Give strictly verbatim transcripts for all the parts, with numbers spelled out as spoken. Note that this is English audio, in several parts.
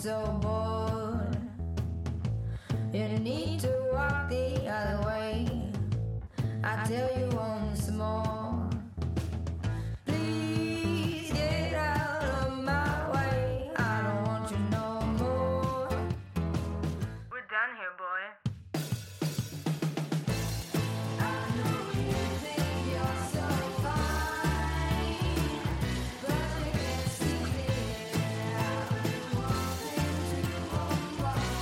so bored. You need to walk the other way. I tell you once more. Please get out of my way. I don't want you no more. We're done here, boy. I know you think you're so fine, but you can't see it. I've been wanting to hold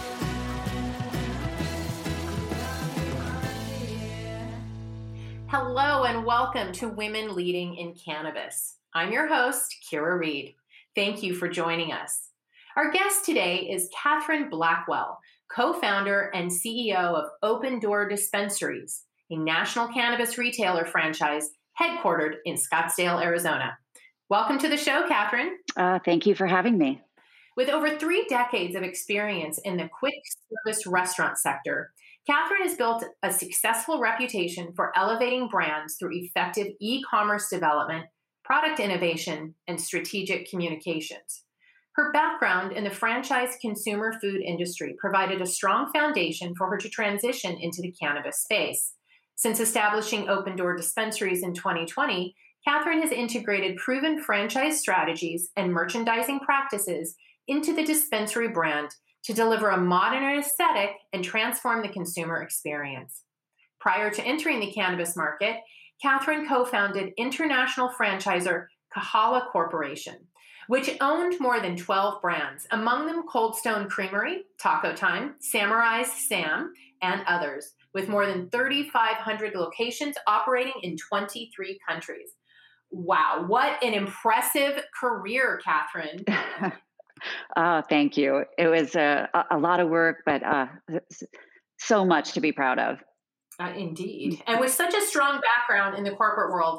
on. Hello and welcome to Women Leading in Cannabis. I'm your host, Kira Reed. Thank you for joining us. Our guest today is Catherine Blackwell, co-founder and C E O of Open Door Dispensaries, a national cannabis retailer franchise headquartered in Scottsdale, Arizona. Welcome to the show, Catherine. Uh, thank you for having me. With over three decades of experience in the quick service restaurant sector, Catherine has built a successful reputation for elevating brands through effective e-commerce development, product innovation, and strategic communications. Her background in the franchise consumer food industry provided a strong foundation for her to transition into the cannabis space. Since establishing Open Door Dispensaries in twenty twenty, Catherine has integrated proven franchise strategies and merchandising practices into the dispensary brand to deliver a modern aesthetic and transform the consumer experience. Prior to entering the cannabis market, Catherine co-founded international franchisor Kahala Corporation, which owned more than twelve brands, among them Cold Stone Creamery, Taco Time, Samurai's Sam, and others, with more than thirty-five hundred locations operating in twenty-three countries. Wow, what an impressive career, Catherine. Oh, thank you. It was a, a lot of work, but uh, so much to be proud of. Uh, indeed. And with such a strong background in the corporate world,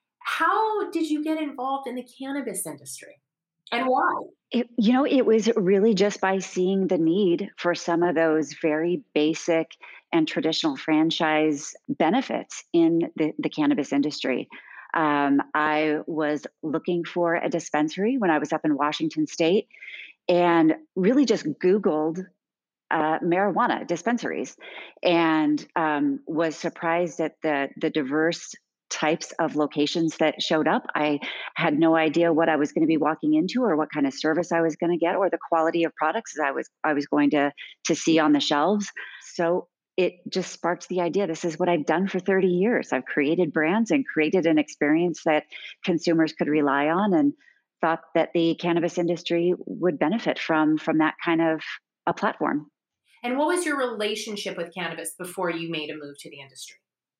how did you get involved in the cannabis industry and why? It, you know, it was really just by seeing the need for some of those very basic and traditional franchise benefits in the, the cannabis industry. Um, I was looking for a dispensary when I was up in Washington State and really just Googled uh, marijuana dispensaries and um, was surprised at the, the diverse types of locations that showed up. I had no idea what I was going to be walking into or what kind of service I was going to get or the quality of products that I was I was going to to see on the shelves. So it just sparked the idea. This is what I've done for thirty years. I've created brands and created an experience that consumers could rely on, and thought that the cannabis industry would benefit from, from that kind of a platform. And what was your relationship with cannabis before you made a move to the industry?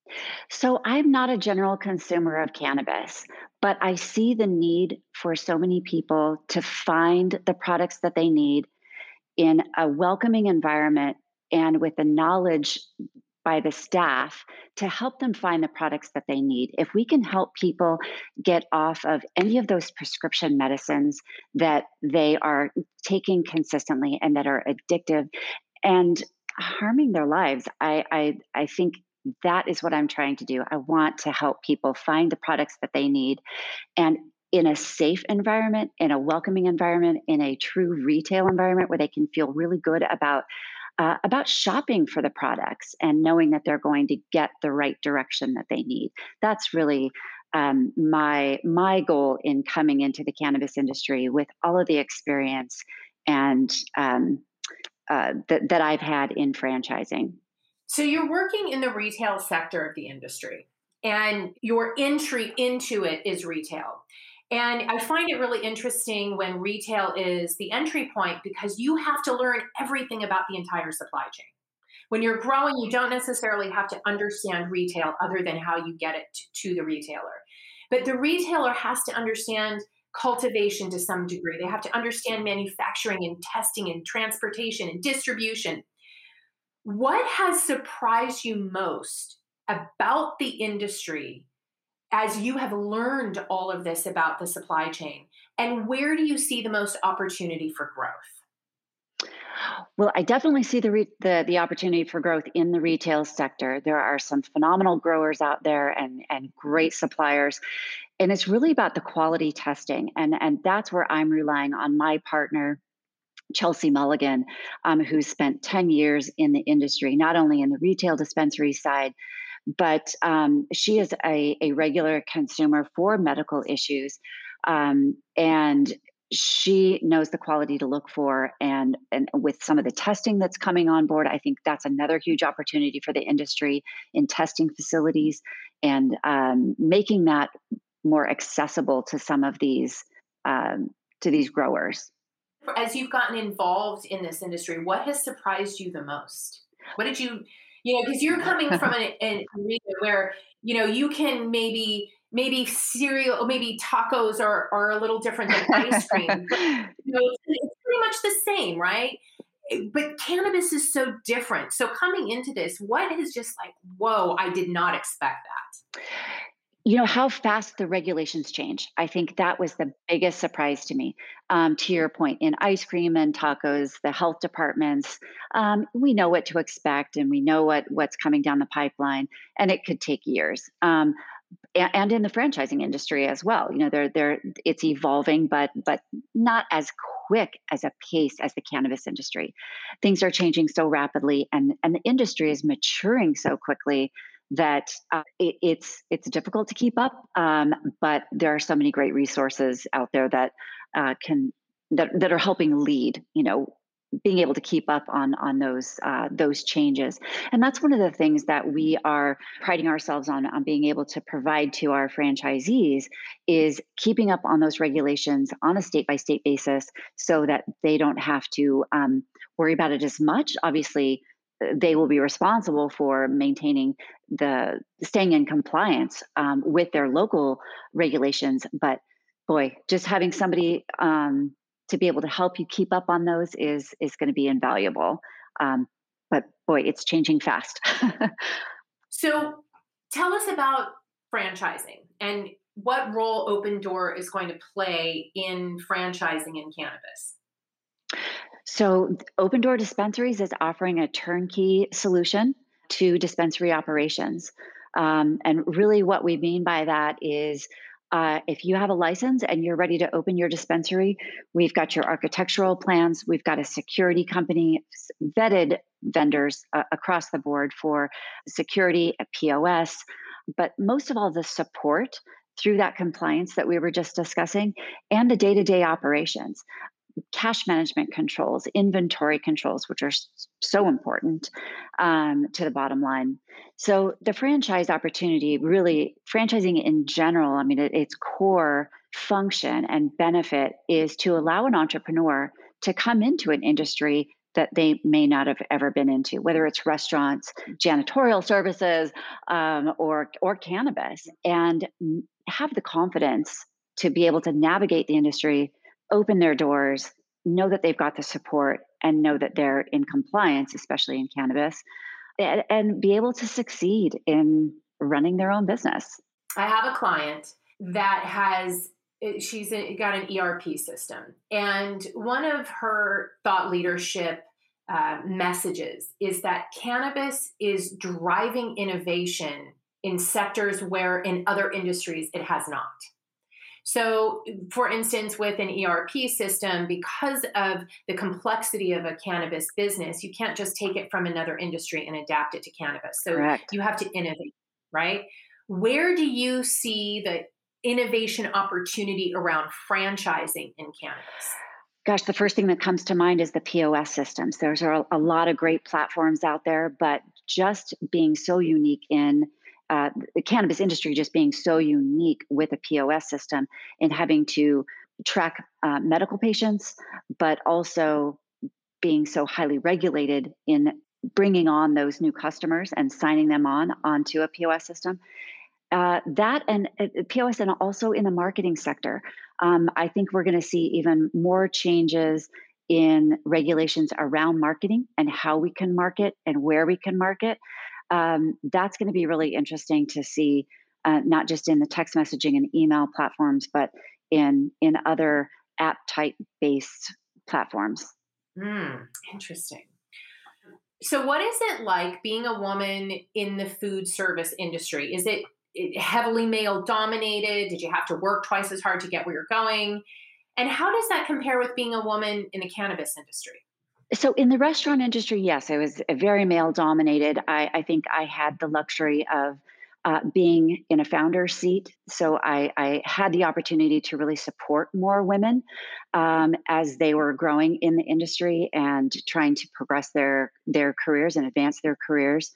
So I'm not a general consumer of cannabis, but I see the need for so many people to find the products that they need in a welcoming environment and with the knowledge by the staff to help them find the products that they need. If we can help people get off of any of those prescription medicines that they are taking consistently and that are addictive and harming their lives, I, I, I think that is what I'm trying to do. I want to help people find the products that they need, and in a safe environment, in a welcoming environment, in a true retail environment where they can feel really good about uh, about shopping for the products and knowing that they're going to get the right direction that they need. That's really um, my my goal in coming into the cannabis industry with all of the experience and um, uh, that that I've had in franchising. So you're working in the retail sector of the industry, and your entry into it is retail. And I find it really interesting when retail is the entry point because you have to learn everything about the entire supply chain. When you're growing, you don't necessarily have to understand retail other than how you get it to, to the retailer. But the retailer has to understand cultivation to some degree. They have to understand manufacturing and testing and transportation and distribution. What has surprised you most about the industry as you have learned all of this about the supply chain? And where do you see the most opportunity for growth? Well, I definitely see the, re- the the opportunity for growth in the retail sector. There are some phenomenal growers out there and, and great suppliers. And it's really about the quality testing. And, and that's where I'm relying on my partner Chelsea Mulligan, um, who spent ten years in the industry, not only in the retail dispensary side, but um, she is a, a regular consumer for medical issues. Um, and she knows the quality to look for. And, and with some of the testing that's coming on board, I think that's another huge opportunity for the industry in testing facilities and um, making that more accessible to some of these um, to these growers. As you've gotten involved in this industry, what has surprised you the most? What did you, you know, because you're coming from an, an arena where, you know, you can maybe, maybe cereal, or maybe tacos are, are a little different than ice cream, but you know, it's, it's pretty much the same, right? But cannabis is so different. So coming into this, what is just like, whoa, I did not expect that. You know, how fast the regulations change. I think that was the biggest surprise to me. Um, to your point, in ice cream and tacos, the health departments, um, we know what to expect and we know what what's coming down the pipeline, and it could take years. Um, a- and in the franchising industry as well, you know, they're they're it's evolving, but but not as quick as a pace as the cannabis industry. Things are changing so rapidly, and and the industry is maturing so quickly that uh, it, it's it's difficult to keep up. Um, but there are so many great resources out there that uh, can that that are helping lead. You know, being able to keep up on on those uh, those changes, and that's one of the things that we are priding ourselves on on being able to provide to our franchisees is keeping up on those regulations on a state by state basis, so that they don't have to um, worry about it as much. Obviously, they will be responsible for maintaining the staying in compliance um, with their local regulations. But boy, just having somebody um, to be able to help you keep up on those is is going to be invaluable. Um, but boy, it's changing fast. So tell us about franchising and what role Open Door is going to play in franchising in cannabis. So, Open Door Dispensaries is offering a turnkey solution to dispensary operations. Um, and really, what we mean by that is uh, if you have a license and you're ready to open your dispensary, we've got your architectural plans, we've got a security company, s- vetted vendors uh, across the board for security, a P O S, but most of all, the support through that compliance that we were just discussing and the day to day operations, cash management controls, inventory controls, which are s- so important um, to the bottom line. So the franchise opportunity, really, franchising in general, I mean, it, its core function and benefit is to allow an entrepreneur to come into an industry that they may not have ever been into, whether it's restaurants, janitorial services, um, or or cannabis, and mm, have the confidence to be able to navigate the industry, open their doors, know that they've got the support, and know that they're in compliance, especially in cannabis, and, and be able to succeed in running their own business. I have a client that has eh, she's in- got an E R P system, and one of her thought leadership uh, messages is that cannabis is driving innovation in sectors where in other industries it has not. So, for instance, with an E R P system, because of the complexity of a cannabis business, you can't just take it from another industry and adapt it to cannabis. So, Correct. you have to innovate, right? Where do you see the innovation opportunity around franchising in cannabis? Gosh, the first thing that comes to mind is the P O S systems. There's a, a lot of great platforms out there, but just being so unique in uh, the cannabis industry, just being so unique with a P O S system and having to track uh, medical patients, but also being so highly regulated in bringing on those new customers and signing them on onto a P O S system. Uh, that and uh, P O S, and also in the marketing sector. Um, I think we're going to see even more changes in regulations around marketing and how we can market and where we can market. Um, that's going to be really interesting to see, uh, not just in the text messaging and email platforms, but in in other app type based platforms. Hmm, interesting. So, what is it like being a woman in the food service industry? Is it it heavily male dominated? Did you have to work twice as hard to get where you're going? And how does that compare with being a woman in the cannabis industry? So in the restaurant industry, yes, it was a very male dominated. I, I think I had the luxury of uh, being in a founder seat. So I, I had the opportunity to really support more women um, as they were growing in the industry and trying to progress their their careers and advance their careers.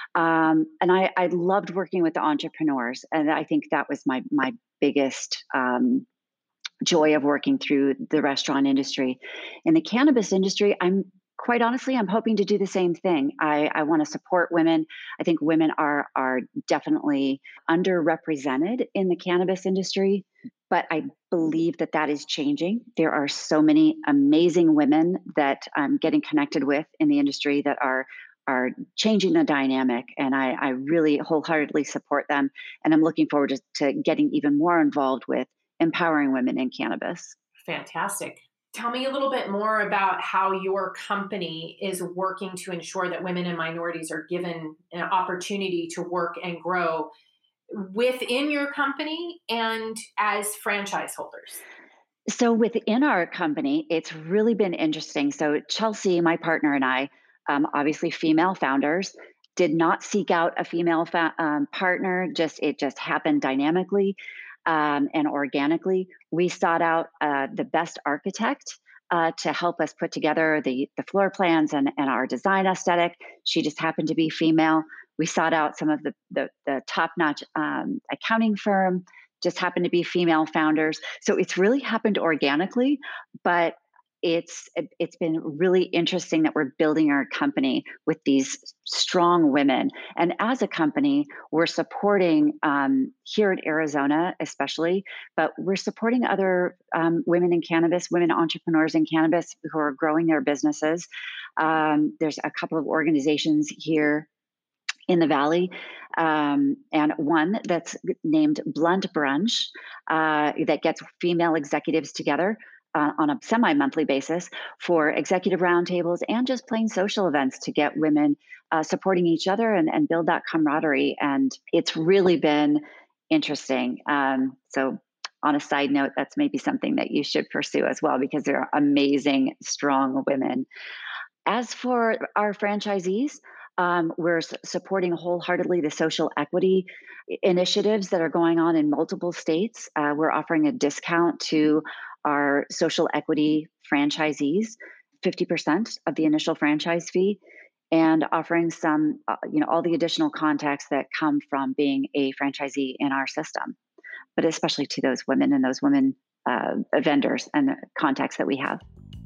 Um, and I, I loved working with the entrepreneurs, and I think that was my my biggest um, joy of working through the restaurant industry. In the cannabis industry, I'm quite honestly, I'm hoping to do the same thing. I, I want to support women. I think women are are definitely underrepresented in the cannabis industry, but I believe that that is changing. There are so many amazing women that I'm getting connected with in the industry that are are changing the dynamic, and I, I really wholeheartedly support them. And I'm looking forward to, to getting even more involved with empowering women in cannabis. Fantastic. Tell me a little bit more about how your company is working to ensure that women and minorities are given an opportunity to work and grow within your company and as franchise holders. So within our company, it's really been interesting. So Chelsea, my partner, and I, um, obviously female founders, did not seek out a female fa- um, partner. Just it just happened dynamically um, and organically. We sought out uh, the best architect uh, to help us put together the the floor plans and, and our design aesthetic. She just happened to be female. We sought out some of the the, the top notch um, accounting firm. Just happened to be female founders. So it's really happened organically, but it's it's been really interesting that we're building our company with these strong women. And as a company, we're supporting um, here in Arizona, especially, but we're supporting other um, women in cannabis, women entrepreneurs in cannabis who are growing their businesses. Um, there's a couple of organizations here in the Valley, um, and one that's named Blunt Brunch uh, that gets female executives together uh, on a semi-monthly basis for executive roundtables and just plain social events to get women uh, supporting each other and, and build that camaraderie. And it's really been interesting. Um, so on a side note, that's maybe something that you should pursue as well, because they're amazing, strong women. As for our franchisees, um, we're s- supporting wholeheartedly the social equity i- initiatives that are going on in multiple states. Uh, we're offering a discount to our social equity franchisees, fifty percent of the initial franchise fee, and offering some, uh, you know, all the additional contacts that come from being a franchisee in our system, but especially to those women and those women uh, vendors and the contacts that we have.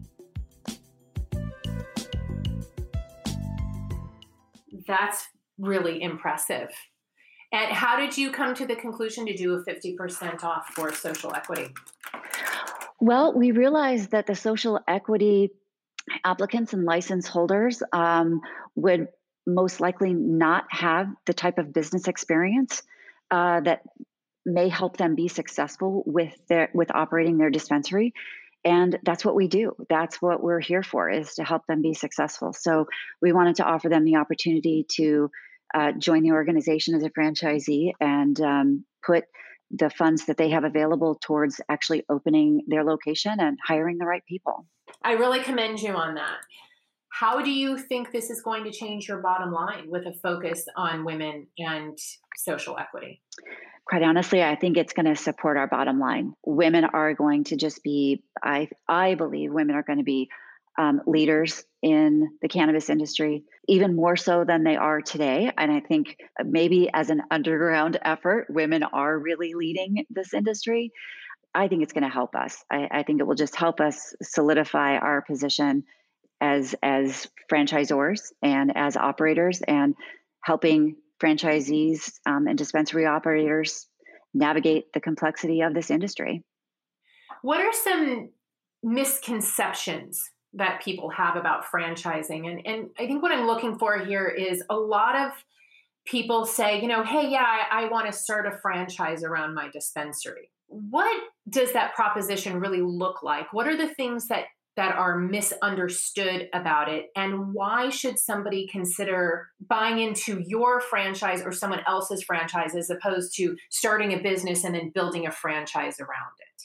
That's really impressive. And how did you come to the conclusion to do a fifty percent off for social equity? Well, we realized that the social equity applicants and license holders um, would most likely not have the type of business experience uh, that may help them be successful with their with operating their dispensary. And that's what we do. That's what we're here for, is to help them be successful. So we wanted to offer them the opportunity to uh, join the organization as a franchisee and um, put the funds that they have available towards actually opening their location and hiring the right people. I really commend you on that. How do you think this is going to change your bottom line with a focus on women and social equity? Quite honestly, I think it's going to support our bottom line. Women are going to just be, I, I believe women are going to be um, leaders in the cannabis industry, even more so than they are today. And I think maybe as an underground effort, women are really leading this industry. I think it's going to help us. I, I think it will just help us solidify our position as as franchisors and as operators, and helping franchisees um, and dispensary operators navigate the complexity of this industry. What are some misconceptions that people have about franchising? And, and I think what I'm looking for here is a lot of people say, you know, hey, yeah, I, I want to start a franchise around my dispensary. What does that proposition really look like? What are the things that that are misunderstood about it? And why should somebody consider buying into your franchise or someone else's franchise as opposed to starting a business and then building a franchise around it?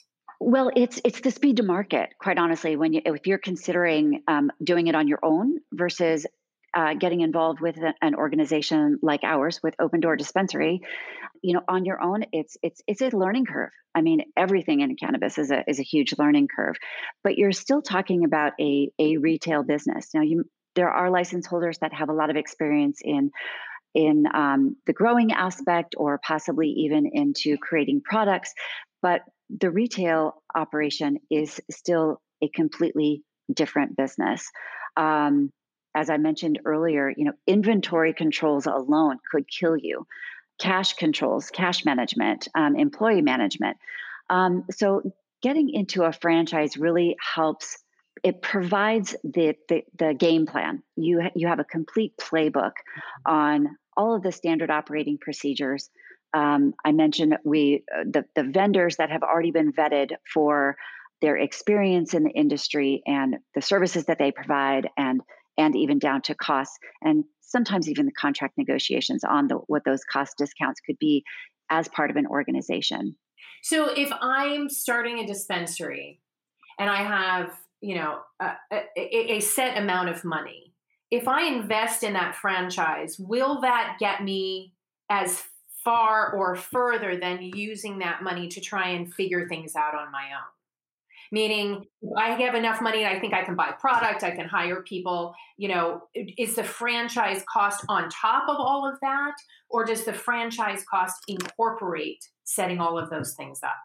Well, it's it's the speed to market, quite honestly. When you if you're considering um, doing it on your own versus uh, getting involved with a- an organization like ours with Open Door Dispensary, you know, on your own, it's it's it's a learning curve. I mean, everything in cannabis is a is a huge learning curve, but you're still talking about a a retail business. Now, you there are license holders that have a lot of experience in in um, the growing aspect or possibly even into creating products. But the retail operation is still a completely different business. Um, as I mentioned earlier, you know, inventory controls alone could kill you. Cash controls, cash management, um, employee management. Um, so getting into a franchise really helps. It provides the, the the game plan. You ha- you have a complete playbook on all of the standard operating procedures. Um, I mentioned we uh, the the vendors that have already been vetted for their experience in the industry and the services that they provide, and and even down to costs, and sometimes even the contract negotiations on the, what those cost discounts could be as part of an organization. So if I'm starting a dispensary and I have, you know, a, a, a set amount of money, if I invest in that franchise, will that get me as far or further than using that money to try and figure things out on my own? Meaning, if I have enough money and I think I can buy product, I can hire people, you know, is the franchise cost on top of all of that? Or does the franchise cost incorporate setting all of those things up?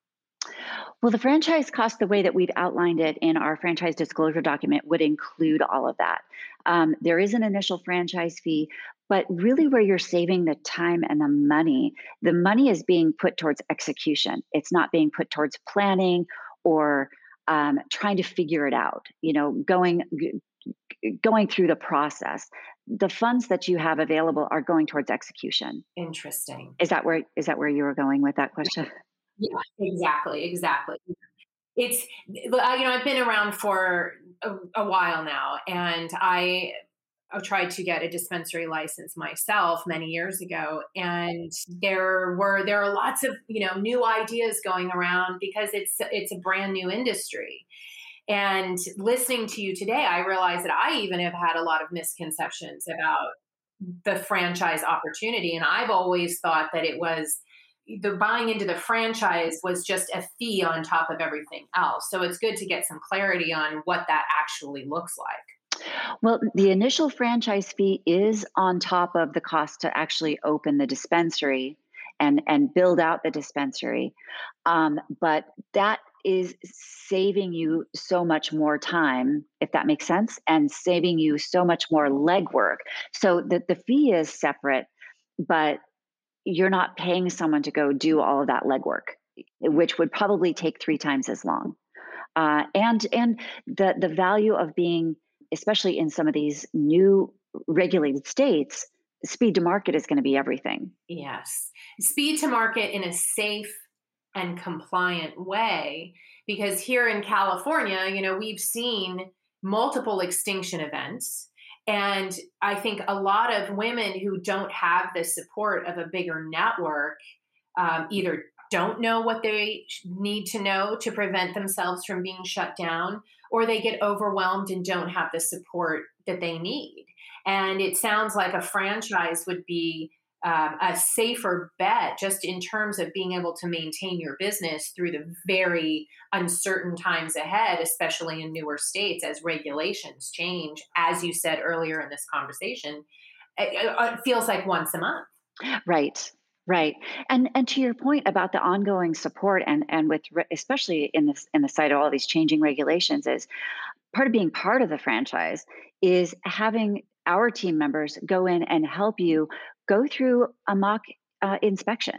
Well, the franchise cost, the way that we've outlined it in our franchise disclosure document, would include all of that. Um, there is an initial franchise fee, but really where you're saving the time and the money, the money is being put towards execution. It's not being put towards planning or um, trying to figure it out. You know, going g- going through the process. The funds that you have available are going towards execution. Interesting. Is that where is that where you were going with that question? Yeah, exactly, exactly. It's, I- you know, I've been around for a, a while now, and I I tried to get a dispensary license myself many years ago, and there were there are lots of, you know, new ideas going around because it's it's a brand new industry. And listening to you today, I realize that I even have had a lot of misconceptions about the franchise opportunity. And I've always thought that it was the buying into the franchise was just a fee on top of everything else. So it's good to get some clarity on what that actually looks like. Well, the initial franchise fee is on top of the cost to actually open the dispensary and and build out the dispensary. Um, but that is saving you so much more time, if that makes sense, and saving you so much more legwork. So the, the fee is separate, but you're not paying someone to go do all of that legwork, which would probably take three times as long. Uh, and and the the value of being, especially in some of these new regulated states, speed to market is going to be everything. Yes. Speed to market in a safe and compliant way. Because here in California, you know, we've seen multiple extinction events. And I think a lot of women who don't have the support of a bigger network um, either don't know what they need to know to prevent themselves from being shut down, or they get overwhelmed and don't have the support that they need. And it sounds like a franchise would be um, a safer bet just in terms of being able to maintain your business through the very uncertain times ahead, especially in newer states as regulations change. As you said earlier in this conversation, it, it feels like once a month. Right. Right. And and to your point about the ongoing support and and with re- especially in this in the sight of all these changing regulations is part of being part of the franchise is having our team members go in and help you go through a mock uh, inspection.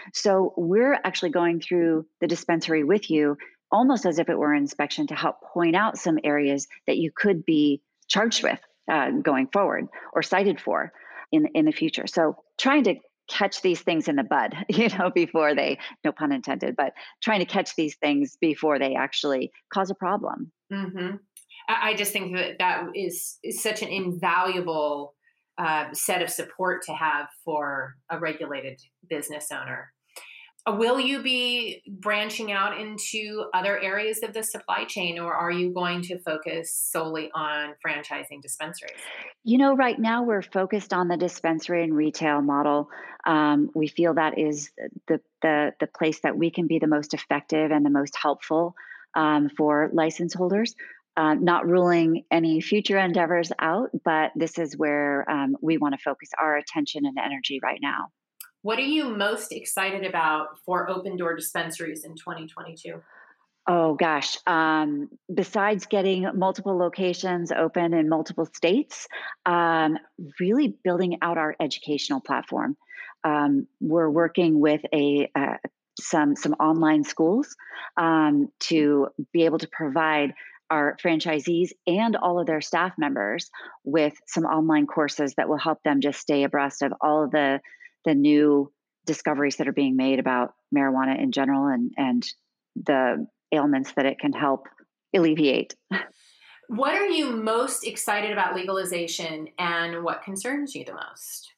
So we're actually going through the dispensary with you almost as if it were an inspection to help point out some areas that you could be charged with uh, going forward or cited for in in the future. So trying to catch these things in the bud, you know, before they, no pun intended, but trying to catch these things before they actually cause a problem. hmm I I just think that that is, is such an invaluable uh, set of support to have for a regulated business owner. Will you be branching out into other areas of the supply chain, or are you going to focus solely on franchising dispensaries? You know, right now we're focused on the dispensary and retail model. Um, we feel that is the, the the place that we can be the most effective and the most helpful um, for license holders. Uh, not ruling any future endeavors out, but this is where um, we want to focus our attention and energy right now. What are you most excited about for Open Door Dispensaries in twenty twenty-two? Oh gosh. Um, besides getting multiple locations open in multiple states, um, really building out our educational platform. Um, we're working with a uh, some some online schools um, to be able to provide our franchisees and all of their staff members with some online courses that will help them just stay abreast of all of the the new discoveries that are being made about marijuana in general and and the ailments that it can help alleviate. What are you most excited about legalization, and what concerns you the most?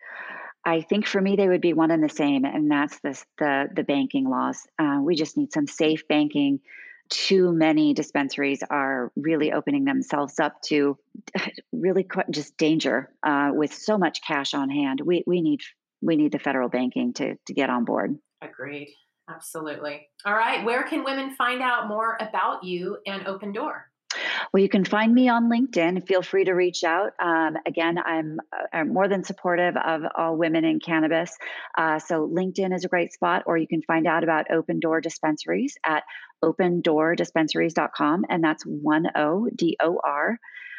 I think for me they would be one and the same, and that's this, the the banking laws. Uh, we just need some safe banking. Too many dispensaries are really opening themselves up to really quite just danger uh, with so much cash on hand. We we need we need the federal banking to to get on board. Agreed. Absolutely. All right. Where can women find out more about you and Open Door? Well, you can find me on LinkedIn. Feel free to reach out. Um, again, I'm, uh, I'm more than supportive of all women in cannabis. Uh, so LinkedIn is a great spot, or you can find out about Open Door Dispensaries at open door dispensaries dot com. And that's one O D O R.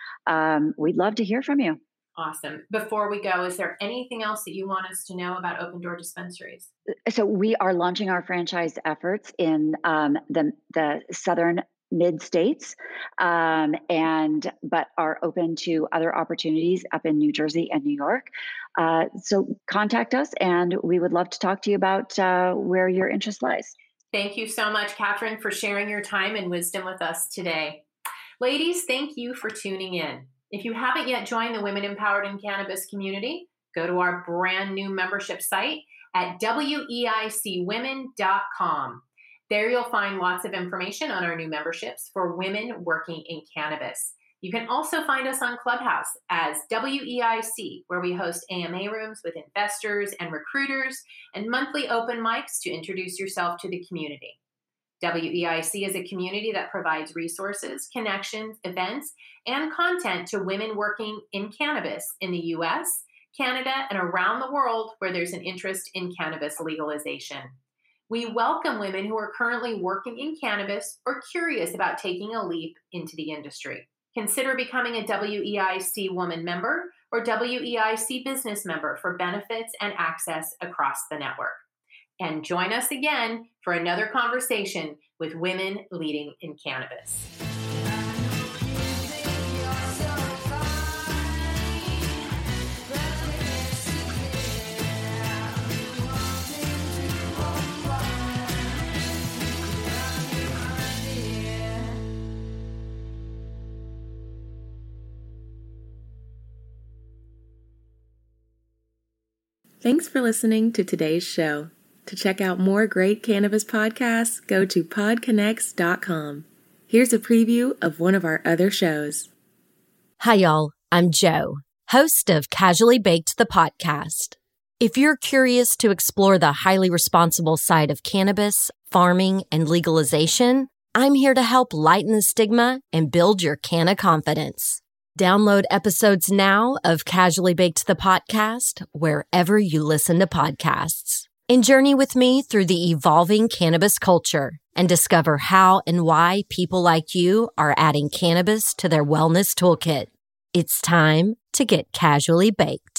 Um, we'd love to hear from you. Awesome. Before we go, is there anything else that you want us to know about Open Door Dispensaries? So we are launching our franchise efforts in um, the, the southern mid states, um, and but are open to other opportunities up in New Jersey and New York. Uh, so contact us, and we would love to talk to you about uh, where your interest lies. Thank you so much, Catherine, for sharing your time and wisdom with us today. Ladies, thank you for tuning in. If you haven't yet joined the Women Empowered in Cannabis community, go to our brand new membership site at W E I C women dot com. There you'll find lots of information on our new memberships for women working in cannabis. You can also find us on Clubhouse as W E I C, where we host A M A rooms with investors and recruiters and monthly open mics to introduce yourself to the community. W E I C is a community that provides resources, connections, events, and content to women working in cannabis in the U S, Canada, and around the world where there's an interest in cannabis legalization. We welcome women who are currently working in cannabis or curious about taking a leap into the industry. Consider becoming a W E I C woman member or W E I C business member for benefits and access across the network. And join us again for another conversation with women leading in cannabis. Thanks for listening to today's show. To check out more great cannabis podcasts, go to pod connects dot com. Here's a preview of one of our other shows. Hi, y'all. I'm Jo, host of Casually Baked, the podcast. If you're curious to explore the highly responsible side of cannabis, farming, and legalization, I'm here to help lighten the stigma and build your canna confidence. Download episodes now of Casually Baked, the podcast, wherever you listen to podcasts. And journey with me through the evolving cannabis culture and discover how and why people like you are adding cannabis to their wellness toolkit. It's time to get casually baked.